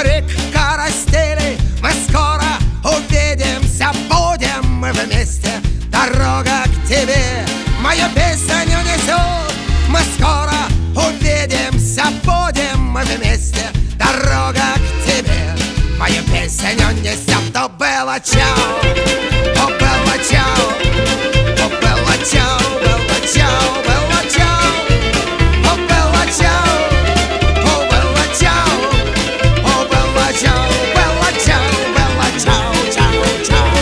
берег карастели. Мы скоро увидимся, будем мы вместе. Дорога к тебе мою песню несет. Мы скоро увидимся, будем мы вместе. Дорога к тебе мою песню несет. То было чау, то было чау, то было чау, было чау, было чау, то было чау, то было чау, то было чау, было чау, было чау, чау, чау.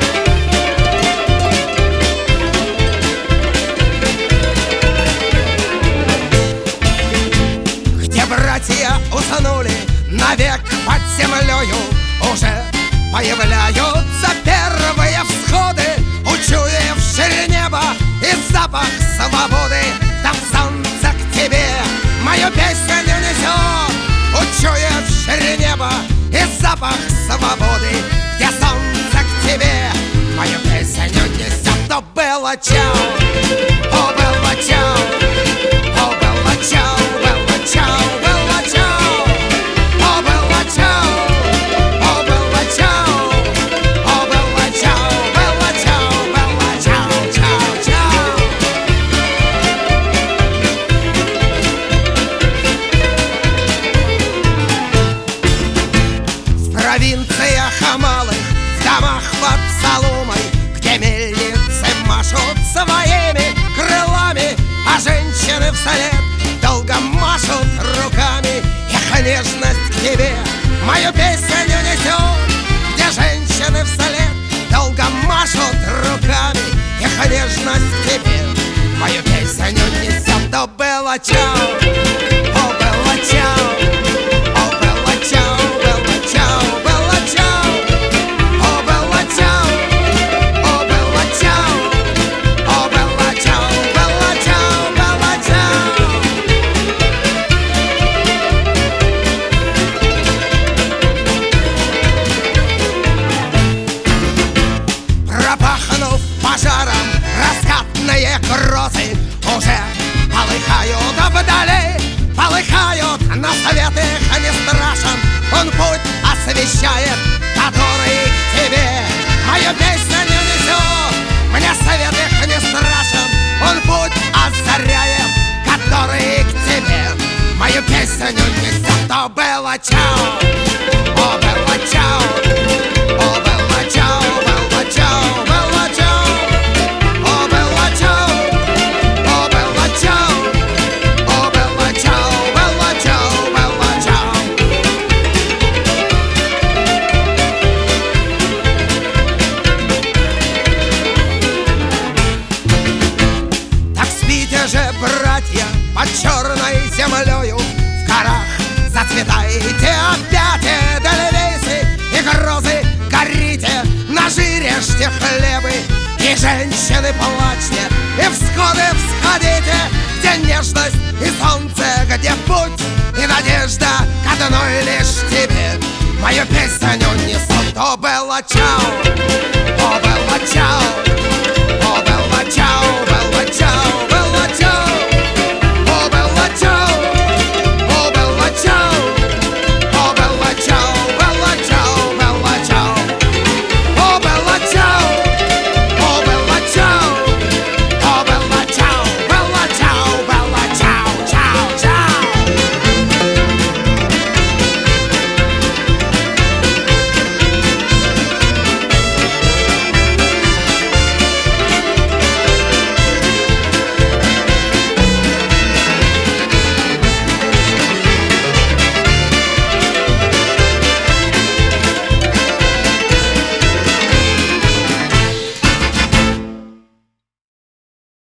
Где братья уснули навек под землею, уже появляются первые всходы, учуявшие небо и запах свободы. Там солнце к тебе мою песню несет, учуявшие небо и запах свободы. Где солнце к тебе мою песню несет. То было чау, о, было чау, о, было чау, было чау, было чау, о, было чау. В провинциях малых, в домах под соломой, где мельницы машут своими крылами, а женщины вслед долго машут руками. Их нежность к тебе мою песню несет. Где женщины вслед долго машут руками, их нежность к тебе мою песню несет. То было чау, о, было чау, о, было чау, было чау, было чау, о, было чау, о, было чау, о, было чау, было чау, было чау. Пропахнув пожаром раскатные грозы, уже полыхают вдали, полыхают, но свет их не страшен. Он путь освещает, который к тебе мою песню несет. Мне свет их не страшен, он путь озаряет, который к тебе мою песню несет. То было чау, о, было чау, о, было чау, было чау, было чау, о, было чау, о, было чау, о, было чау, было чау, было чау. Так спите же, братья, под черной землею, в горах зацветайте опять эдельвейсы и грозы, горите, нажирежьте хлебы, и женщины плачьте, и всходы всходите, где нежность и солнце, где путь и надежда к одной лишь тебе мою песню несут. То было чау.